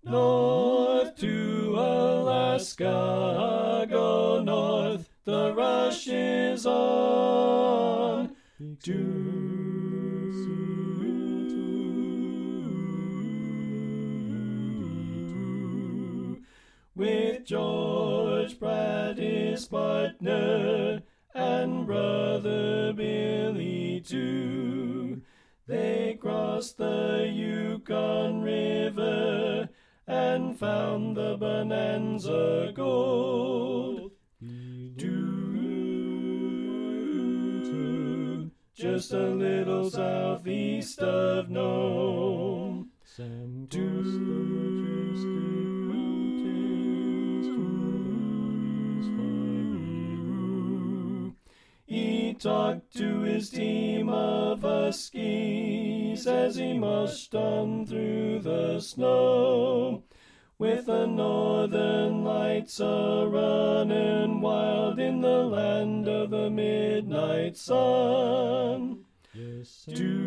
North to Alaska, go north, the rush is on. With George Pratt his partner, and brother Billy too, they crossed the Yukon River and found the Bonanza gold. Just a little southeast of Nome. Sam crossed the majestic mountains to He talked to his team of huskies as he mushed on through the snow, with the northern lights a-running wild in the land of the midnight sun. Yes,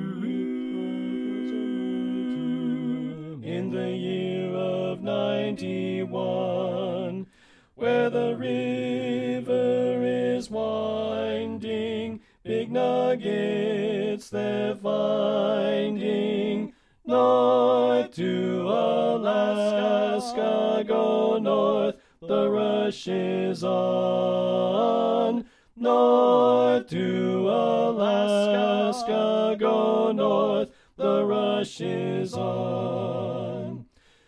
in the year of 91, where the river is winding, big nuggets they're finding. North to Alaska, go north, the rush is on. North to Alaska, go north, the rush is on.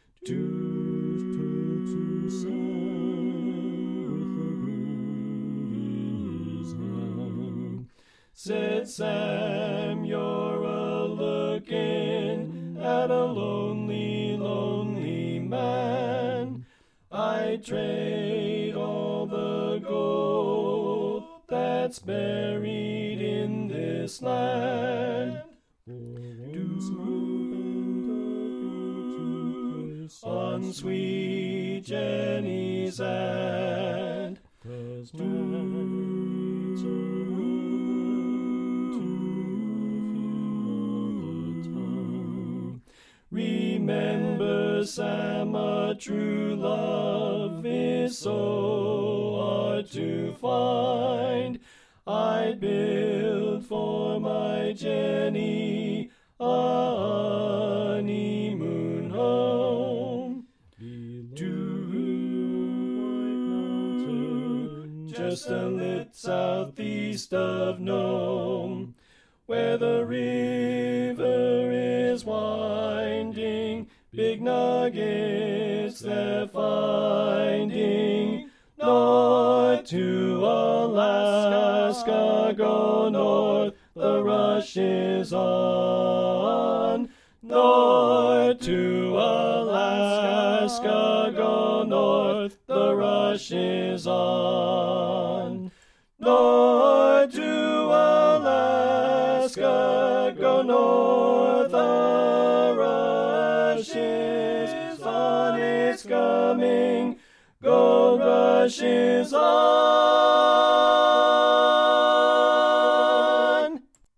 Said Sam, you're a-looking at a lonely, lonely man. I'd trade all the gold that's buried in this land. On sweet Jenny's hand, 'cause nights are remember, Sam, a true love is so hard to find. I'd build for my Jenny a honeymoon home. Just a little southeast of Nome, where the river is winding, big nuggets they're finding. North to Alaska, go north, the rush is on. North to Alaska, go north, the rush is on. North to Alaska, go north, the rush is on, it's coming, gold rush is on.